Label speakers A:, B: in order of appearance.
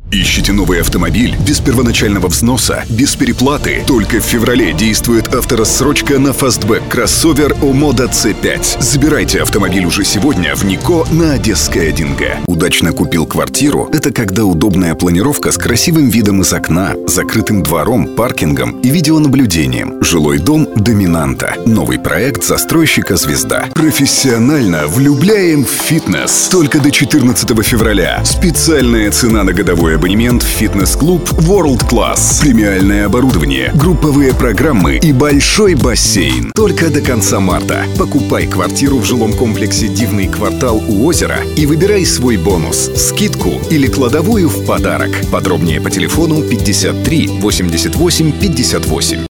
A: Ищите новый автомобиль без первоначального взноса, без переплаты? Только в феврале действует авторассрочка на фастбэк кроссовер Omoda C5. Забирайте автомобиль уже сегодня в Нико на Одесской 1Г. Удачно купил квартиру – это когда удобная планировка с красивым видом из окна, закрытым двором, паркингом и видеонаблюдением. Жилой дом «Доминанта». Новый проект застройщика «Звезда». Профессионально влюбляем в фитнес. Только до 14 февраля. Специальная цена на годовой абонемент в фитнес-клуб World Class. Премиальное оборудование, групповые программы и большой бассейн. Только до конца марта. Покупай квартиру в жилом комплексе «Дивный квартал» у озера и выбирай свой бонус, скидку или кладовую в подарок. Подробнее по телефону 53 88 58.